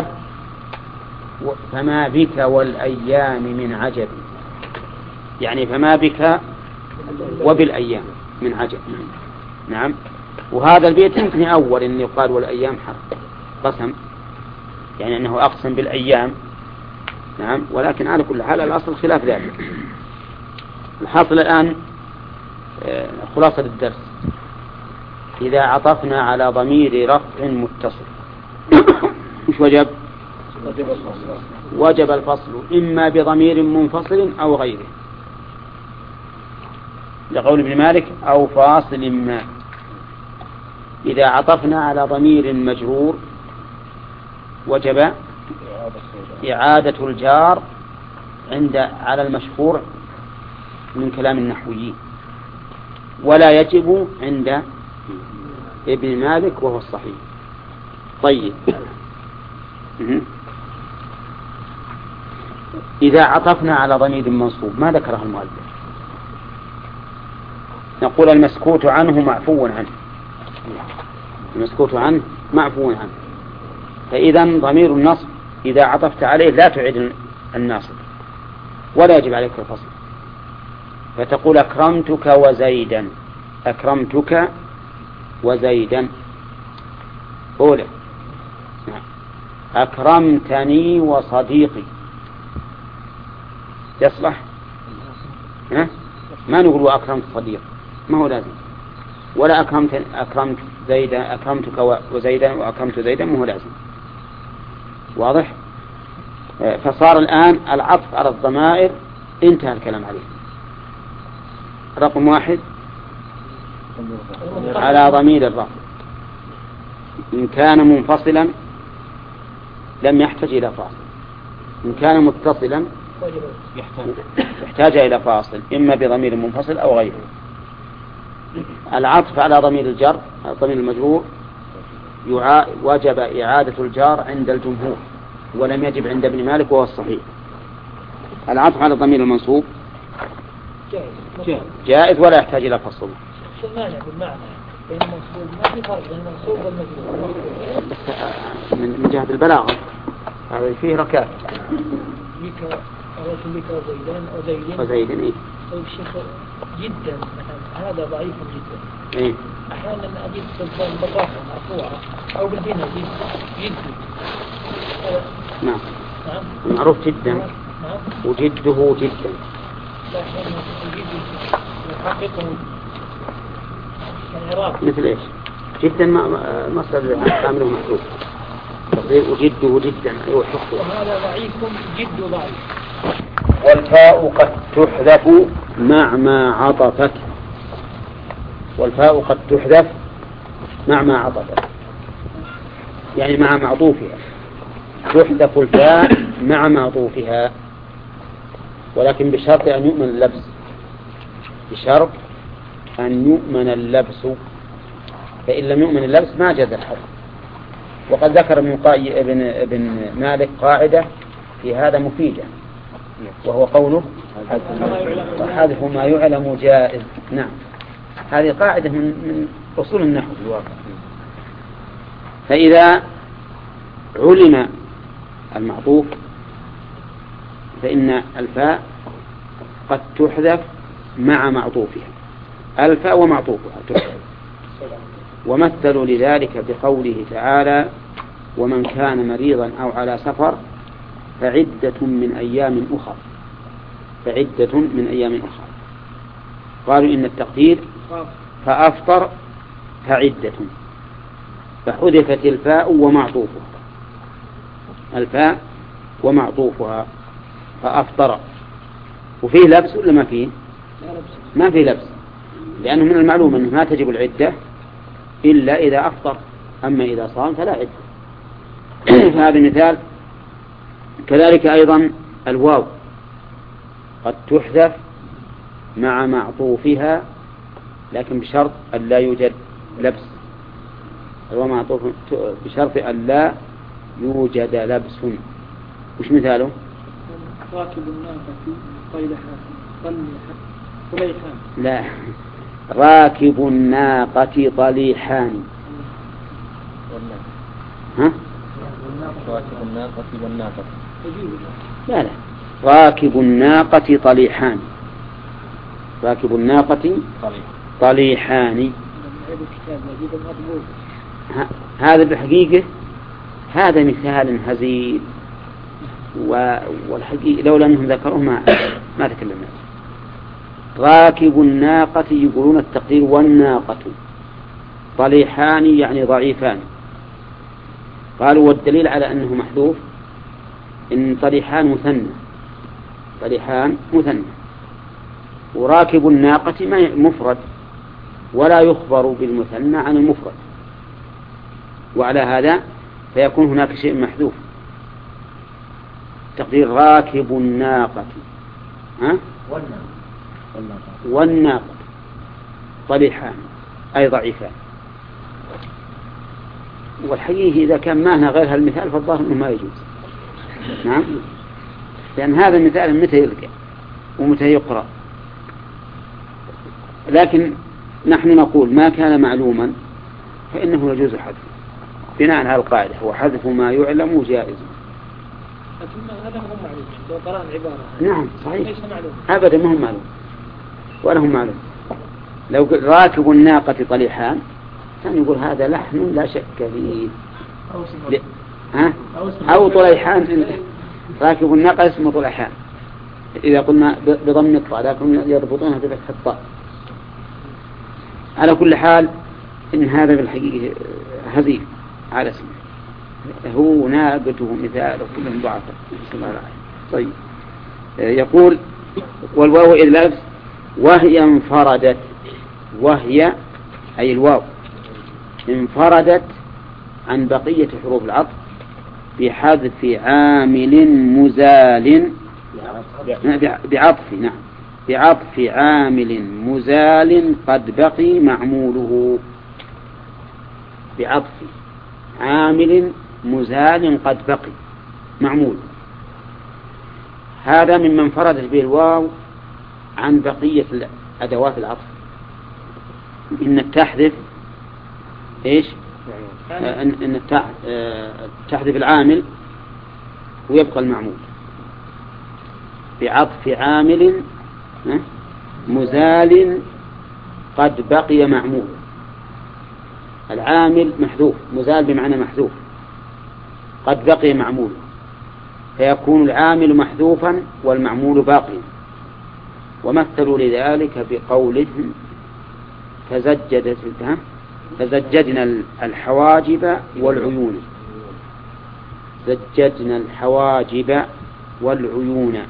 فما بك والأيام من عجب، يعني فما بك وبالأيام من عجب. نعم. وهذا البيت يمكن أول أن يقال والأيام حرف قسم، يعني أنه أقسم بالأيام. نعم. ولكن على كل حال الأصل خلاف ذلك. الحاصل الآن خلاصة الدرس، إذا عطفنا على ضمير رفع متصل مش وجب؟ وجب الفصل إما بضمير منفصل أو غيره، لقول ابن مالك أو فاصل ما. إذا عطفنا على ضمير مجرور وجب إعادة الجار على المشهور من كلام النحويين، ولا يجب عند ابن مالك وهو الصحيح. طيب إذا عطفنا على ضمير منصوب ما ذكره المؤلف، نقول المسكوت عنه معفو عنه، المسكوت عنه معفو عنه. فإذا ضمير النصب إذا عطفت عليه لا تعيد الناصب ولا يجب عليك الفصل، فتقول أكرمتك وزيدا، أكرمتك وزيدا أولى. أكرمتني وصديقي يصلح؟ ما نقول وأكرمت صديق، ما هو لازم. ولا أكرمت زيدا، أكرمتك وزيدا وأكرمت زيدا، ما هو لازم. واضح؟ فصار الآن العطف على الضمائر انتهى الكلام عليه. رقم 1 على ضمير الرفع إن كان منفصلا لم يحتاج إلى فاصل، إن كان متصلا يحتاج إلى فاصل إما بضمير منفصل أو غيره. العطف على ضمير الجر ضمير المجرور وجب إعادة الجار عند الجمهور ولم يجب عند ابن مالك وهو الصحيح. العطف على ضمير المنصوب جائز ولا يحتاج إلى فصل. بين المنصوب ما في فرق بين المنصوب والمجرور من جهة البلاغة هذا فيه ركات. بك وزيدان وزيدان إيه؟ طيب الشيخ جدا مثلا هذا ضعيف جدا. إيه؟ أحيانا أجد بالبطاقة مرفوعة أو بالبناء جدا. نعم. معروف جدا وجده جدا. لا الجد يحققه العراق. مثل إيش؟ جدا مصدر عامله محذوف. تقدير وجده جدا أيوة حقه. وهذا ضعيف جد ضعيف. والفاء قد تحذف مع ما عطفت. والفاء قد تحذف مع ما عطفت يعني مع معطوفها. تحذف الفاء مع معطوفها ولكن بشرط أن يؤمن اللبس. بشرط أن يؤمن اللبس فإن لم يؤمن اللبس ما جاز الحذف. وقد ذكر ابن مالك قاعدة في هذا مفيدة وهو قوله وحذف ما يعلم جائز. نعم هذه قاعدة من أصول النحو الواقع. فإذا علم المعطوف فإن الفاء قد تحذف مع معطوفها. الفاء ومعطوفها تحذف. ومثلوا لذلك بقوله تعالى ومن كان مريضا أو على سفر فعدة من أيام أخر. فعدة من أيام أخر. قالوا إن التقدير فأفطر فعدة فحذفت الفاء ومعطوفها. الفاء ومعطوفها فأفطر. وفيه لبس ولا ما فيه؟ ما فيه لبس لأنه من المعلوم أنه ما تجب العدة إلا إذا أفطر أما إذا صام فلا عدة. فهذا مثال. كذلك أيضا الواو قد تحذف مع معطوفها لكن بشرط أن لا يوجد لبس. الواو معطوف بشرط أن لا يوجد لبس. وش مثاله؟ راكب الناقة طليحان. لا راكب الناقة طليحان. ها؟ راكب الناقة والناقة. لا راكب الناقة طليحان. راكب الناقة طليحان. هذا بالحقيقة هذا مثال هزيل والحقيقة لولا أنهم ذكروه ما تكلمنا. راكب الناقة يقولون التقدير والناقة طليحان يعني ضعيفان. قالوا والدليل على أنه محذوف إن طليحان مثنى. طليحان مثنى وراكب الناقة ما مفرد ولا يخبر بالمثنى عن المفرد. وعلى هذا فيكون هناك شيء محذوف. تقدير راكب الناقة والناقة طليحان أي ضعيفان. والحقيقة إذا كان معنا غير هالمثال فالظاهر أنه ما يجوز. نعم لأن هذا المثال متى يلقى ومتى يقرأ. لكن نحن نقول ما كان معلوما فإنه يجوز حذفه بناء على القاعدة وحذف ما يعلم جائز. هذا مهم معلوم لو قرأنا العبارة. نعم صحيح أبدا مهم معلوم ولا هم معلوم. لو راكب الناقة طليحان كان يقول هذا لحن لا شك فيه. أو طليحان راكب الناقة اسمه طليحان إذا قلنا بضم الطاء لكن يربطونها بفتح الطاء. على كل حال إن هذا بالحقيقة هزيل على اسمه هو ناقته مثال وكلهم ضعفه. طيب يقول والواو إذ لبس وهي انفردت. وهي أي الواو انفردت عن بقية حروف العطف بحذف عامل مزال بعطف. نعم بعطف عامل مزال قد بقي معموله. بعطف عامل مزال قد بقي معمول. هذا ممن انفردت به الواو عن بقية أدوات العطف. إن تحذف إيش؟ إن تحذف العامل ويبقى المعمول. بعطف عامل مزال قد بقي معمول. العامل محذوف مزال بمعنى محذوف قد بقي معمول. فيكون العامل محذوفا والمعمول باقيا. ومثلوا لذلك بقولهم فزجدنا الحواجب والعيون. زجدنا الحواجب والعيون.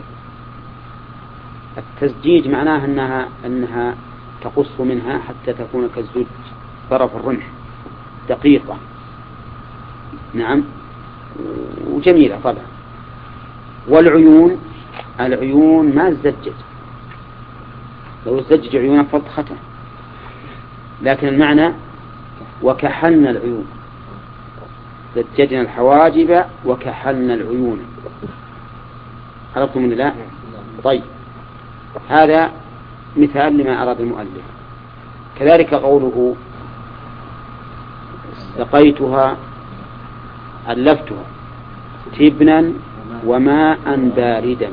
التزجيج معناه أنها تقص منها حتى تكون كالزج طرف الرمح دقيقة. نعم، وجميلة طبعا. والعيون، العيون ما زجت، لو زجج عيونها فضختها، لكن المعنى وكحلنا العيون. زججنا الحواجب وكحلنا العيون. عرفتم من لا؟ طيب، هذا مثال لما أراد المؤلف. كذلك قوله سقيتها علفتها تبنا وماء باردا.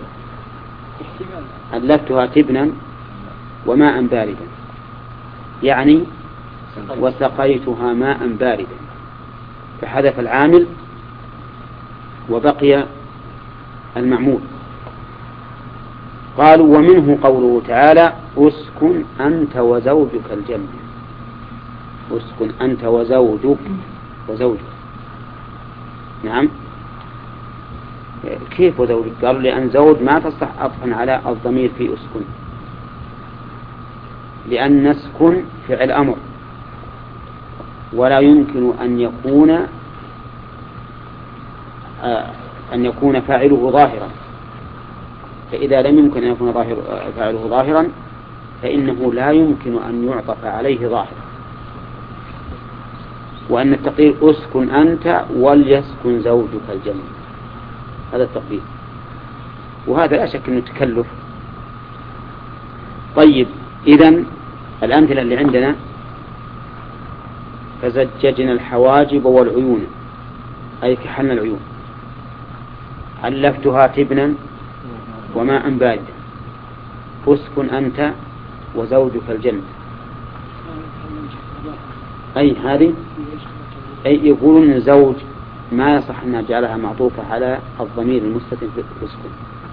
علفتها تبنا وماء باردا يعني وسقيتها ماء باردا، فحذف العامل وبقي المعمول. قالوا ومنه قوله تعالى اسكن أنت وزوجك الجنة. اسكن أنت وزوجك. نعم، كيف وزوجك؟ قالوا لأن زوج ما تصلح عطفا على الضمير في اسكن، لأن اسكن فعل أمر ولا يمكن أن يكون فاعله ظاهرا، فإذا لم يمكن أن يكون فاعله ظاهرا فإنه لا يمكن أن يعطف عليه ظاهرا. وأن التقدير اسكن أنت وليسكن زوجك الجنة، هذا التقدير، وهذا لا شك أنه تكلف. طيب، إذن الأمثلة اللي عندنا فزججنا الحواجب والعيون أي كحلنا العيون. علفتها تبنا وماء باردا. اسكن أنت وزوجك الجنة. أي هذه يقولون أن زوج ما يصح أن نجعلها معطوفة على الضمير المستتر في اسكن.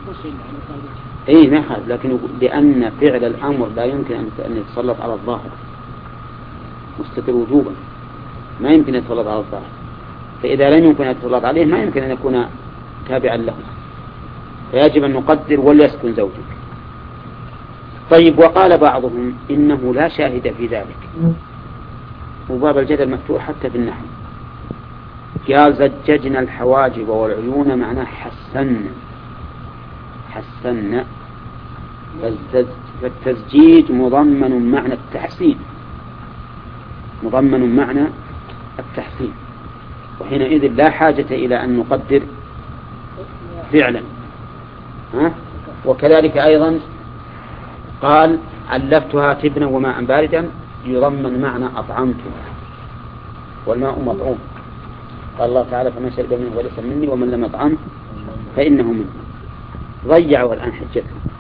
ما يخالف، لكن لأن فعل الأمر لا يمكن أن يتسلط على الظاهر، مستتر وجوبا ما يمكن أن يتسلط على الظاهر، فإذا لم يمكن أن يتسلط عليه ما يمكن أن يكون تابعا له، فيجب أن نقدر وليسكن زوجك. طيب، وقال بعضهم إنه لا شاهد في ذلك، وباب الجدل مفتوح حتى في النحو. قال زججنا الحواجب والعيون معناه حسنا. فالتزجيج مضمن معنى التحسين، وحينئذ لا حاجة إلى أن نقدر فعلا. وكذلك أيضا قال علفتها تبنا وماء باردا يضمن معنى أطعمتها، والماء مطعوم. قال الله تعالى فمن شرب منه وليس مني ومن لم يطعمه فإنه مني. ضيعوا الآن حجتهم.